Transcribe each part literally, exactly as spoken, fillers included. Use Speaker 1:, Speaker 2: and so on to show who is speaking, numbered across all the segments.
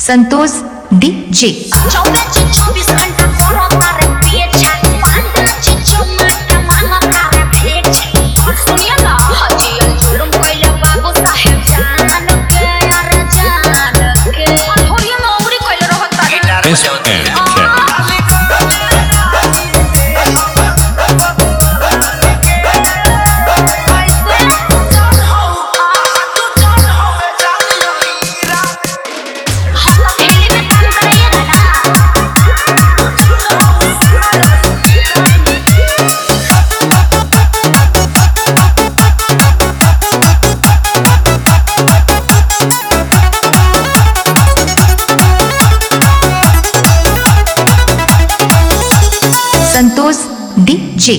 Speaker 1: Santosh DJ.
Speaker 2: चौबीस घंटा करो तारे पीछा पांडाची चुम्मा मांगा तारे भेजे और सुनिए ना हजियल जुलुम कइले बाबू साहेब जान के यार जान के होरिया नौकरी कइले रहत तारे
Speaker 3: S M K
Speaker 1: Santosh DJ.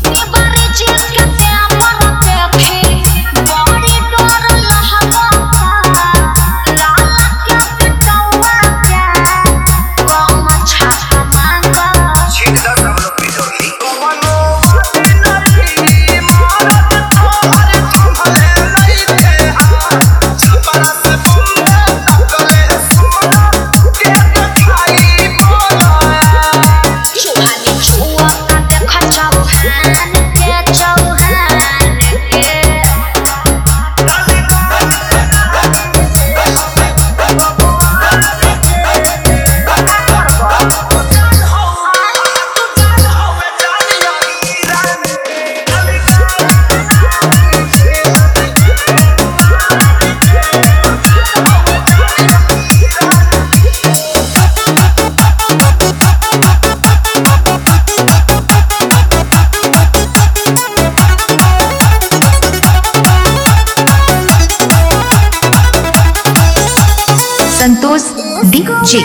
Speaker 1: Santosh DJ.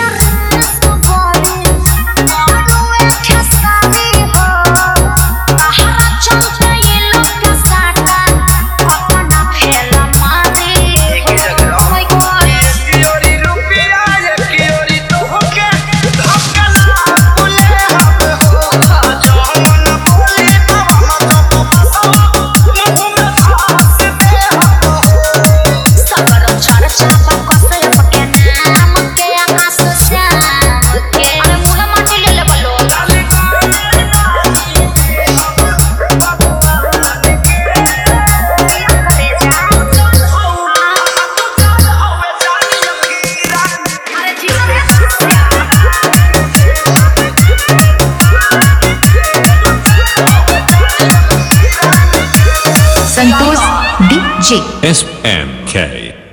Speaker 1: Santosh DJ.
Speaker 3: S M के।